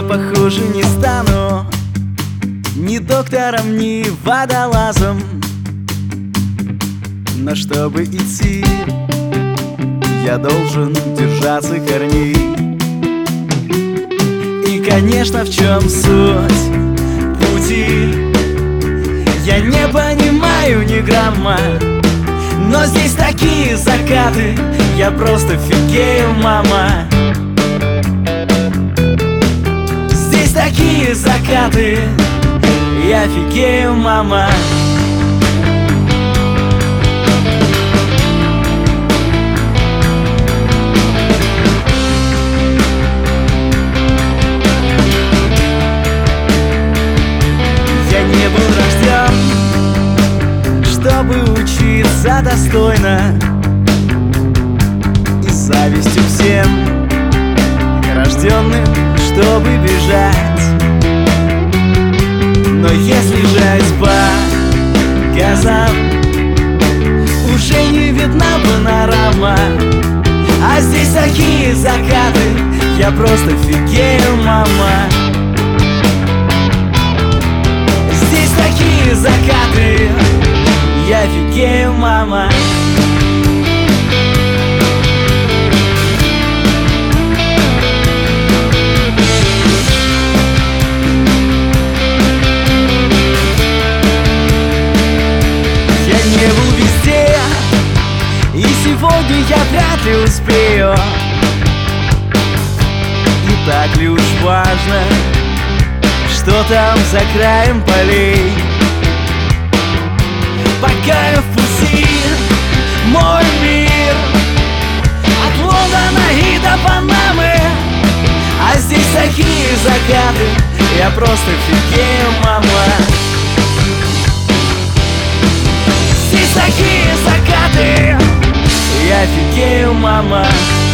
я, похоже, не стану ни доктором, ни водолазом. Но чтобы идти, я должен держаться корней. И, конечно, в чем суть пути я не понимаю ни грамма. Но здесь такие закаты, я просто фигею, мама. Здесь такие закаты, я фигею, мама. Я не был рожден, чтобы учиться достойно, и с завистью всем рожденным, чтобы бежать. Но если жать по газам, уже не видна панорама. А здесь такие закаты, я просто фигею, мама. Здесь такие закаты, я фигею, мама. И сегодня я вряд ли успею. И так ли уж важно, что там за краем полей? Пока я в пути, мой мир от Лондона и до Панамы. А здесь такие закаты, я просто фигею, мама. Здесь такие закаты, я фигею, мама.